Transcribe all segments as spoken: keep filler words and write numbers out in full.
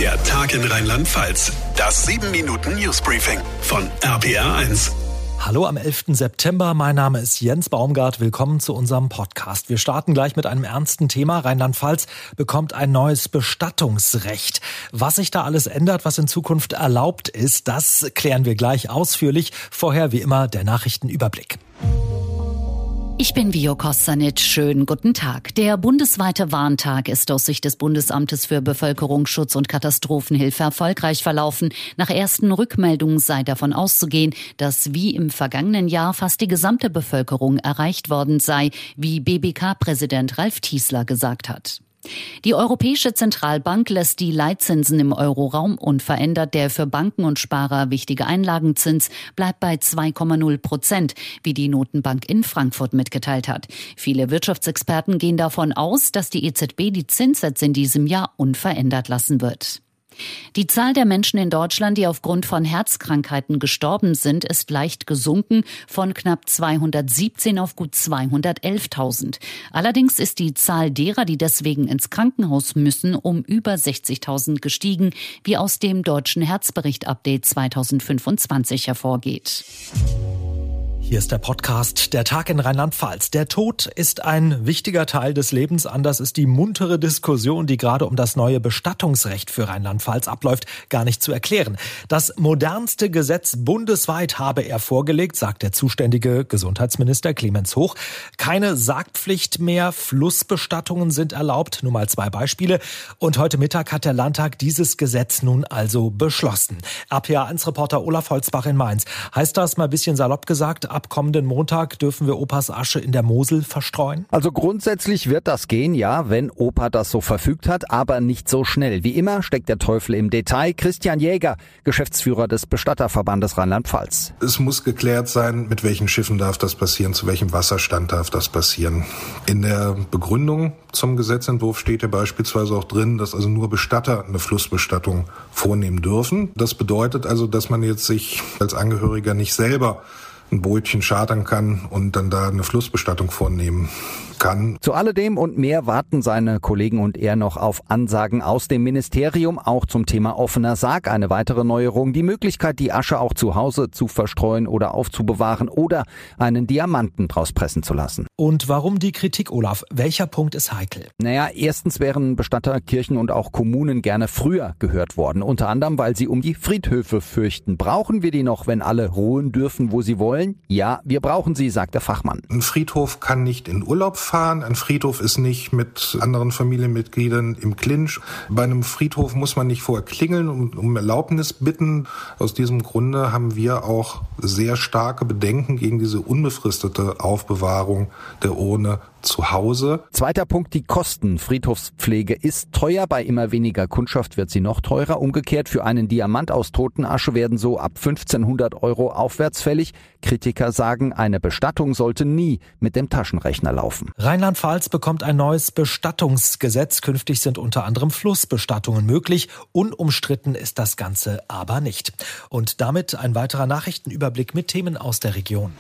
Der Tag in Rheinland-Pfalz. Das sieben Minuten Newsbriefing von R P R eins. Hallo am elften September, mein Name ist Jens Baumgart. Willkommen zu unserem Podcast. Wir starten gleich mit einem ernsten Thema. Rheinland-Pfalz bekommt ein neues Bestattungsrecht. Was sich da alles ändert, was in Zukunft erlaubt ist, das klären wir gleich ausführlich. Vorher wie immer der Nachrichtenüberblick. Ich bin Vio Kostanic. Schönen guten Tag. Der bundesweite Warntag ist aus Sicht des Bundesamtes für Bevölkerungsschutz und Katastrophenhilfe erfolgreich verlaufen. Nach ersten Rückmeldungen sei davon auszugehen, dass wie im vergangenen Jahr fast die gesamte Bevölkerung erreicht worden sei, wie B B K-Präsident Ralf Tiesler gesagt hat. Die Europäische Zentralbank lässt die Leitzinsen im Euroraum unverändert. Der für Banken und Sparer wichtige Einlagenzins bleibt bei zwei Komma null Prozent, wie die Notenbank in Frankfurt mitgeteilt hat. Viele Wirtschaftsexperten gehen davon aus, dass die E Z B die Zinssätze in diesem Jahr unverändert lassen wird. Die Zahl der Menschen in Deutschland, die aufgrund von Herzkrankheiten gestorben sind, ist leicht gesunken von knapp zweihundertsiebzehn auf gut zweihundertelftausend. Allerdings ist die Zahl derer, die deswegen ins Krankenhaus müssen, um über sechzigtausend gestiegen, wie aus dem deutschen Herzbericht-Update zweitausendfünfundzwanzig hervorgeht. Hier ist der Podcast Der Tag in Rheinland-Pfalz. Der Tod ist ein wichtiger Teil des Lebens. Anders ist die muntere Diskussion, die gerade um das neue Bestattungsrecht für Rheinland-Pfalz abläuft, gar nicht zu erklären. Das modernste Gesetz bundesweit habe er vorgelegt, sagt der zuständige Gesundheitsminister Clemens Hoch. Keine Sargpflicht mehr, Flussbestattungen sind erlaubt. Nur mal zwei Beispiele. Und heute Mittag hat der Landtag dieses Gesetz nun also beschlossen. R P R eins Reporter Olaf Holzbach in Mainz. Heißt das mal ein bisschen salopp gesagt, ab kommenden Montag dürfen wir Opas Asche in der Mosel verstreuen? Also grundsätzlich wird das gehen, ja, wenn Opa das so verfügt hat, aber nicht so schnell. Wie immer steckt der Teufel im Detail. Christian Jäger, Geschäftsführer des Bestatterverbandes Rheinland-Pfalz. Es muss geklärt sein, mit welchen Schiffen darf das passieren, zu welchem Wasserstand darf das passieren. In der Begründung zum Gesetzentwurf steht ja beispielsweise auch drin, dass also nur Bestatter eine Flussbestattung vornehmen dürfen. Das bedeutet also, dass man jetzt sich als Angehöriger nicht selber ein Bootchen chartern kann und dann da eine Flussbestattung vornehmen kann. Zu alledem und mehr warten seine Kollegen und er noch auf Ansagen aus dem Ministerium, auch zum Thema offener Sarg. Eine weitere Neuerung, die Möglichkeit, die Asche auch zu Hause zu verstreuen oder aufzubewahren oder einen Diamanten draus pressen zu lassen. Und warum die Kritik, Olaf? Welcher Punkt ist heikel? Naja, erstens wären Bestatter, Kirchen und auch Kommunen gerne früher gehört worden. Unter anderem, weil sie um die Friedhöfe fürchten. Brauchen wir die noch, wenn alle ruhen dürfen, wo sie wollen? Ja, wir brauchen sie, sagt der Fachmann. Ein Friedhof kann nicht in Urlaub fahren. Ein Friedhof ist nicht mit anderen Familienmitgliedern im Clinch. Bei einem Friedhof muss man nicht vorher klingeln und um Erlaubnis bitten. Aus diesem Grunde haben wir auch sehr starke Bedenken gegen diese unbefristete Aufbewahrung der Urne zu Hause. Zweiter Punkt, die Kosten. Friedhofspflege ist teuer. Bei immer weniger Kundschaft wird sie noch teurer. Umgekehrt, für einen Diamant aus Totenasche werden so ab fünfzehnhundert Euro aufwärts fällig. Kritiker sagen, eine Bestattung sollte nie mit dem Taschenrechner laufen. Rheinland-Pfalz bekommt ein neues Bestattungsgesetz. Künftig sind unter anderem Flussbestattungen möglich. Unumstritten ist das Ganze aber nicht. Und damit ein weiterer Nachrichtenüberblick mit Themen aus der Region.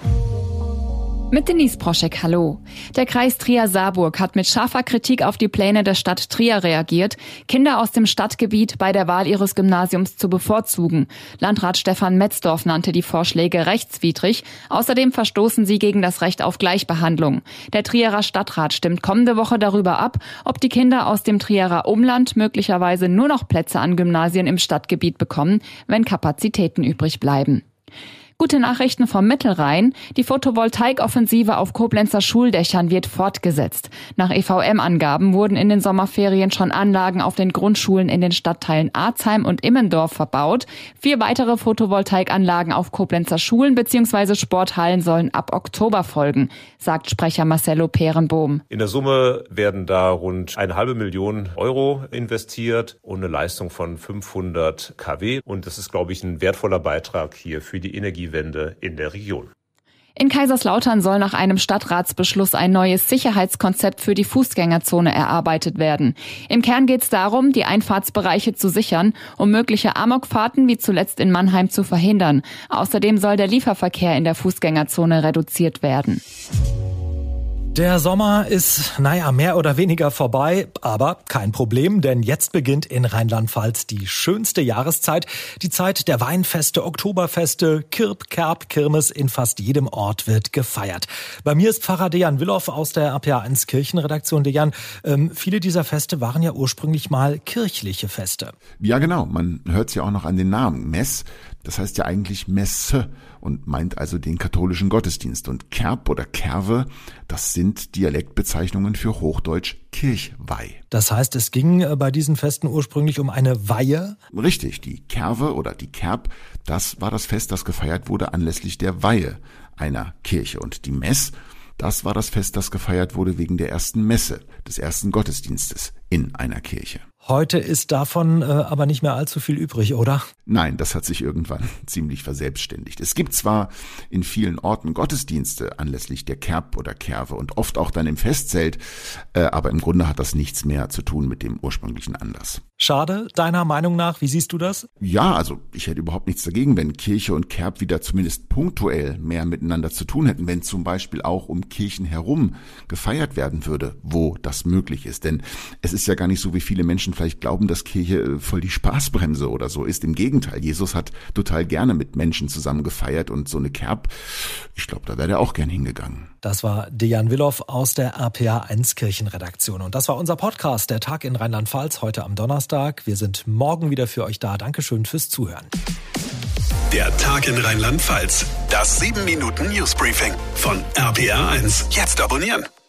Mit Denise Proschek, hallo. Der Kreis Trier-Saarburg hat mit scharfer Kritik auf die Pläne der Stadt Trier reagiert, Kinder aus dem Stadtgebiet bei der Wahl ihres Gymnasiums zu bevorzugen. Landrat Stefan Metzdorf nannte die Vorschläge rechtswidrig. Außerdem verstoßen sie gegen das Recht auf Gleichbehandlung. Der Trierer Stadtrat stimmt kommende Woche darüber ab, ob die Kinder aus dem Trierer Umland möglicherweise nur noch Plätze an Gymnasien im Stadtgebiet bekommen, wenn Kapazitäten übrig bleiben. Gute Nachrichten vom Mittelrhein. Die Photovoltaikoffensive auf Koblenzer Schuldächern wird fortgesetzt. Nach E V M-Angaben wurden in den Sommerferien schon Anlagen auf den Grundschulen in den Stadtteilen Arzheim und Immendorf verbaut. Vier weitere Photovoltaikanlagen auf Koblenzer Schulen bzw. Sporthallen sollen ab Oktober folgen, sagt Sprecher Marcello Peerenbohm. In der Summe werden da rund eine halbe Million Euro investiert und eine Leistung von fünfhundert Kilowatt. Und das ist, glaube ich, ein wertvoller Beitrag hier für die Energiewende in der Region. In Kaiserslautern soll nach einem Stadtratsbeschluss ein neues Sicherheitskonzept für die Fußgängerzone erarbeitet werden. Im Kern geht es darum, die Einfahrtsbereiche zu sichern, um mögliche Amokfahrten wie zuletzt in Mannheim zu verhindern. Außerdem soll der Lieferverkehr in der Fußgängerzone reduziert werden. Der Sommer ist, naja, mehr oder weniger vorbei, aber kein Problem, denn jetzt beginnt in Rheinland-Pfalz die schönste Jahreszeit, die Zeit der Weinfeste, Oktoberfeste, Kirb, Kerb, Kirmes, in fast jedem Ort wird gefeiert. Bei mir ist Pfarrer Dejan Willow aus der R P A eins Kirchenredaktion. Dejan, ähm, viele dieser Feste waren ja ursprünglich mal kirchliche Feste. Ja genau, man hört es ja auch noch an den Namen. Mess, das heißt ja eigentlich Messe und meint also den katholischen Gottesdienst. Und Kerb oder Kerwe, das sind Dialektbezeichnungen für Hochdeutsch Kirchweih. Das heißt, es ging bei diesen Festen ursprünglich um eine Weihe? Richtig, die Kerwe oder die Kerb, das war das Fest, das gefeiert wurde anlässlich der Weihe einer Kirche. Und die Mess, das war das Fest, das gefeiert wurde wegen der ersten Messe, des ersten Gottesdienstes in einer Kirche. Heute ist davon äh, aber nicht mehr allzu viel übrig, oder? Nein, das hat sich irgendwann ziemlich verselbstständigt. Es gibt zwar in vielen Orten Gottesdienste anlässlich der Kerb oder Kerwe und oft auch dann im Festzelt, äh, aber im Grunde hat das nichts mehr zu tun mit dem ursprünglichen Anlass. Schade, deiner Meinung nach, wie siehst du das? Ja, also ich hätte überhaupt nichts dagegen, wenn Kirche und Kerb wieder zumindest punktuell mehr miteinander zu tun hätten, wenn zum Beispiel auch um Kirchen herum gefeiert werden würde, wo das möglich ist. Denn es ist ja gar nicht so, wie viele Menschen vielleicht glauben, dass Kirche voll die Spaßbremse oder so ist. Im Gegenteil, Jesus hat total gerne mit Menschen zusammen gefeiert und so eine Kerb, ich glaube, da wäre er auch gern hingegangen. Das war Dejan Willow aus der R P A eins Kirchenredaktion. Und das war unser Podcast, der Tag in Rheinland-Pfalz, heute am Donnerstag. Wir sind morgen wieder für euch da. Dankeschön fürs Zuhören. Der Tag in Rheinland-Pfalz, das sieben Minuten Newsbriefing von R P A eins. Jetzt abonnieren.